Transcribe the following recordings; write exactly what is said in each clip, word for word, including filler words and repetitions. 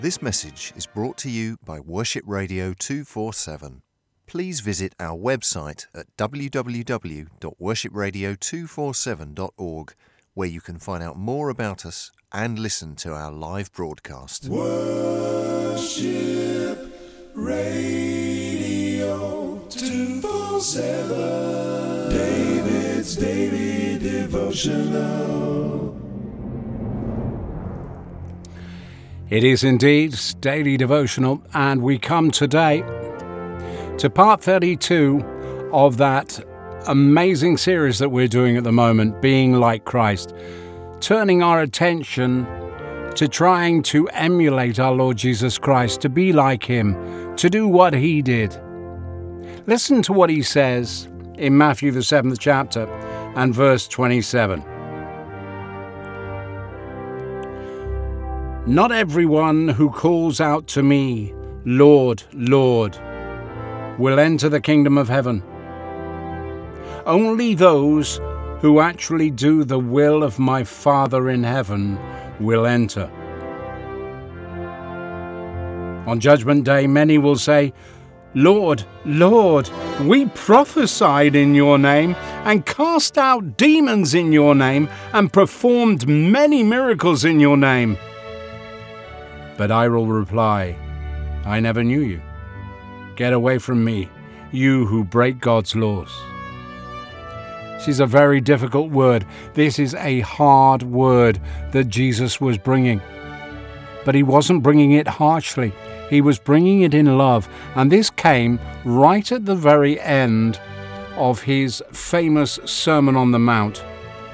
This message is brought to you by Worship Radio two forty-seven. Please visit our website at w w w dot worship radio two forty-seven dot org, where you can find out more about us and listen to our live broadcast. Worship Radio two forty-seven, David's Daily Devotional. It is indeed Daily Devotional, and we come today to part thirty-two of that amazing series that we're doing at the moment, Being Like Christ, turning our attention to trying to emulate our Lord Jesus Christ, to be like Him, to do what He did. Listen to what He says in Matthew the seventh chapter and verse twenty-seven. Not everyone who calls out to me, Lord, Lord, will enter the kingdom of heaven. Only those who actually do the will of my Father in heaven will enter. On Judgment Day, many will say, Lord, Lord, we prophesied in your name and cast out demons in your name and performed many miracles in your name. But I will reply, I never knew you. Get away from me, you who break God's laws. This is a very difficult word. This is a hard word that Jesus was bringing. But He wasn't bringing it harshly. He was bringing it in love. And this came right at the very end of His famous Sermon on the Mount.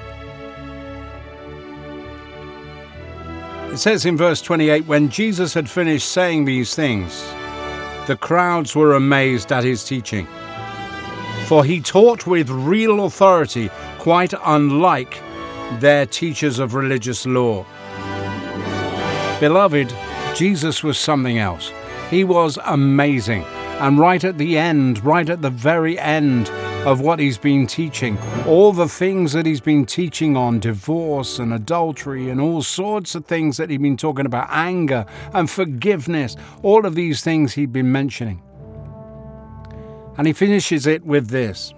It says in verse twenty-eight, when Jesus had finished saying these things, the crowds were amazed at His teaching. For He taught with real authority, quite unlike their teachers of religious law. Beloved, Jesus was something else. He was amazing. And right at the end, right at the very end of what He's been teaching, all the things that He's been teaching on, divorce and adultery and all sorts of things that He'd been talking about, anger and forgiveness, all of these things He'd been mentioning. And He finishes it with this.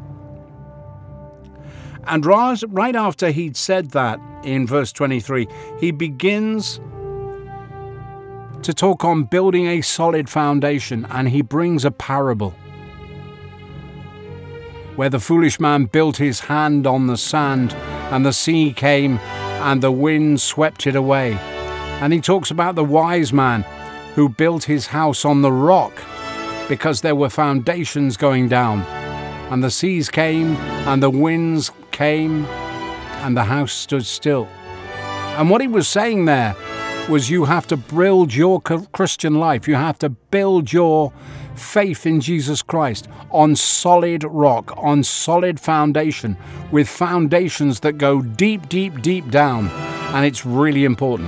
And right after He'd said that, in verse twenty-three, He begins to talk on building a solid foundation, and He brings a parable where the foolish man built his hand on the sand, and the sea came and the wind swept it away. And He talks about the wise man who built his house on the rock because there were foundations going down, and the seas came and the winds came and the house stood still. And what he was saying there was, you have to build your Christian life, you have to build your faith in Jesus Christ on solid rock, on solid foundation, with foundations that go deep, deep, deep down. And it's really important,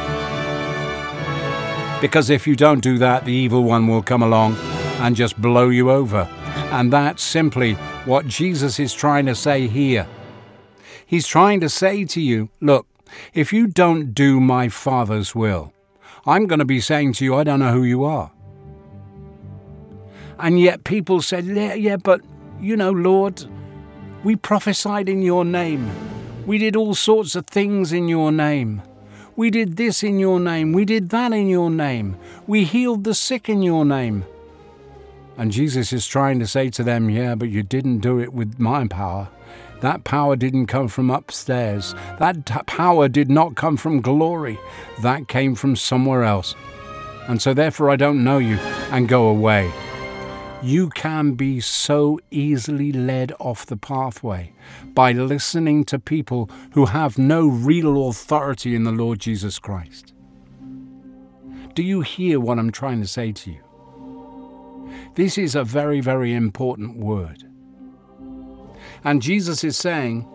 because if you don't do that, the evil one will come along and just blow you over. And that's simply what Jesus is trying to say here. He's trying to say to you, look, if you don't do my Father's will, I'm going to be saying to you, I don't know who you are. And yet people said, yeah, yeah, but, you know, Lord, we prophesied in your name. We did all sorts of things in your name. We did this in your name. We did that in your name. We healed the sick in your name. And Jesus is trying to say to them, yeah, but you didn't do it with my power. That power didn't come from upstairs. That t- power did not come from glory. That came from somewhere else. And so therefore I don't know you, and go away. You can be so easily led off the pathway by listening to people who have no real authority in the Lord Jesus Christ. Do you hear what I'm trying to say to you? This is a very, very important word. And Jesus is saying,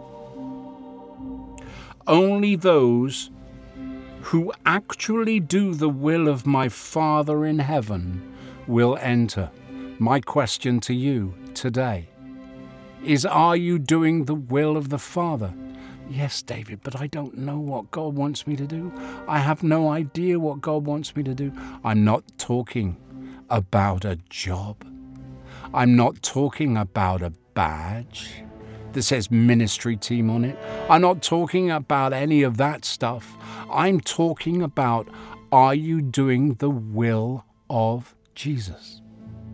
only those who actually do the will of my Father in heaven will enter. My question to you today is, are you doing the will of the Father? Yes, David, but I don't know what God wants me to do. I have no idea what God wants me to do. I'm not talking about a job. I'm not talking about a badge that says ministry team on it. I'm not talking about any of that stuff. I'm talking about, are you doing the will of Jesus?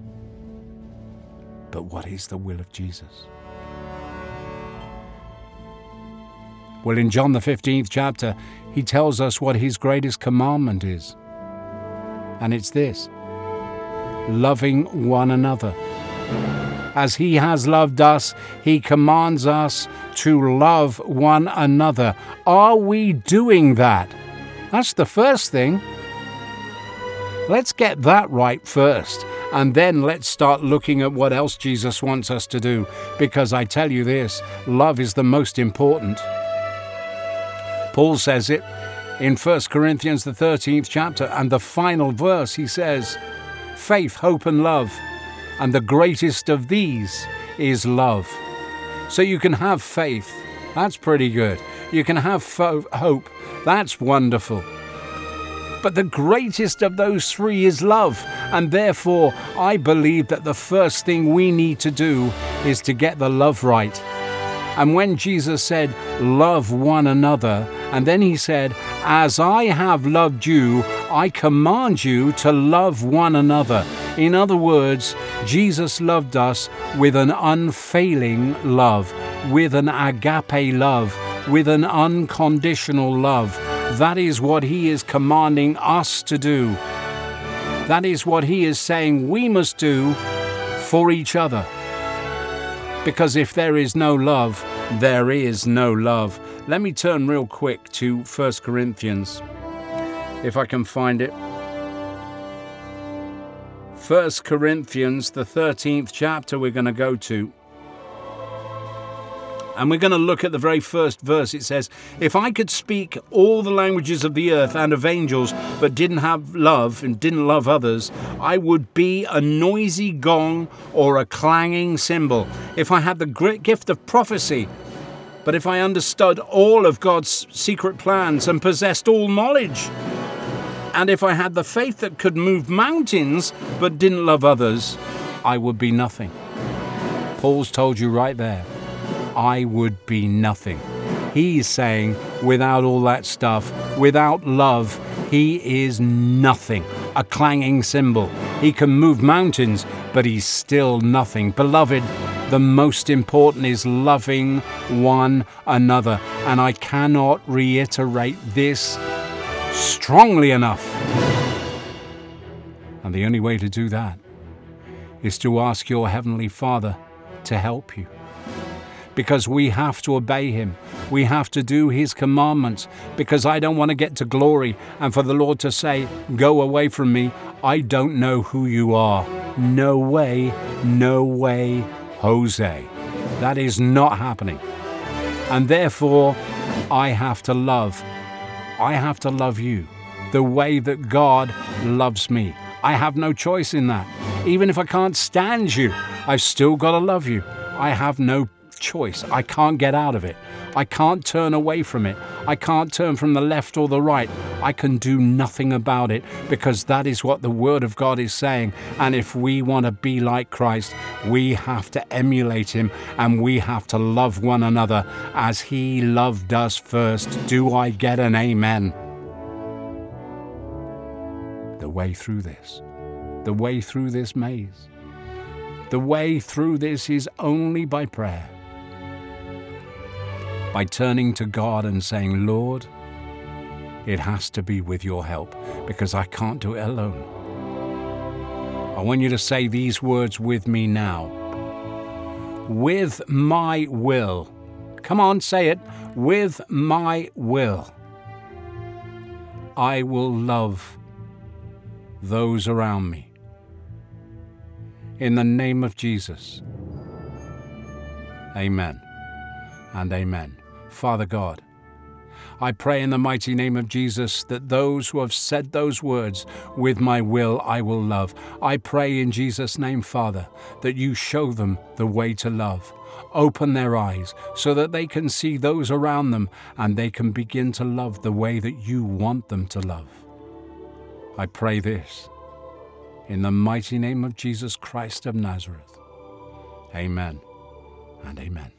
But what is the will of Jesus? Well, in John the fifteenth chapter, he tells us what his greatest commandment is. And it's this: loving one another. As he has loved us, he commands us to love one another. Are we doing that? That's the first thing. Let's get that right first, and then let's start looking at what else Jesus wants us to do, because I tell you this, love is the most important. Paul says it in First Corinthians, the thirteenth chapter, and the final verse, he says, faith, hope, and love, and the greatest of these is love. So you can have faith. That's pretty good. You can have fo- hope. That's wonderful. But the greatest of those three is love. And therefore, I believe that the first thing we need to do is to get the love right. And when Jesus said, love one another, and then he said, as I have loved you, I command you to love one another. In other words, Jesus loved us with an unfailing love, with an agape love, with an unconditional love. That is what he is commanding us to do. That is what he is saying we must do for each other. Because if there is no love, there is no love. Let me turn real quick to First Corinthians, if I can find it. First Corinthians, the thirteenth chapter, we're going to go to. And we're going to look at the very first verse. It says, if I could speak all the languages of the earth and of angels, but didn't have love and didn't love others, I would be a noisy gong or a clanging cymbal. If I had the great gift of prophecy, but if I understood all of God's secret plans and possessed all knowledge, and if I had the faith that could move mountains, but didn't love others, I would be nothing. Paul's told you right there. I would be nothing. He's saying without all that stuff, without love, he is nothing. A clanging cymbal. He can move mountains, but he's still nothing. Beloved, the most important is loving one another. And I cannot reiterate this strongly enough. And the only way to do that is to ask your Heavenly Father to help you. Because we have to obey him. We have to do his commandments. Because I don't want to get to glory and for the Lord to say, go away from me. I don't know who you are. No way, no way, Jose. That is not happening. And therefore, I have to love. I have to love you the way that God loves me. I have no choice in that. Even if I can't stand you, I've still got to love you. I have no choice. I can't get out of it. I can't turn away from it. I can't turn from the left or the right. I can do nothing about it, because that is what the Word of God is saying. And if we want to be like Christ, we have to emulate him, and we have to love one another as he loved us first. Do I get an amen? The way through this, the way through this maze, the way through this is only by prayer. By turning to God and saying, Lord, it has to be with your help, because I can't do it alone. I want you to say these words with me now. With my will. Come on, say it. With my will, I will love those around me. In the name of Jesus. Amen and amen. Father God, I pray in the mighty name of Jesus that those who have said those words, with my will I will love, I pray in Jesus' name, Father, that you show them the way to love. Open their eyes so that they can see those around them and they can begin to love the way that you want them to love. I pray this in the mighty name of Jesus Christ of Nazareth. Amen and amen.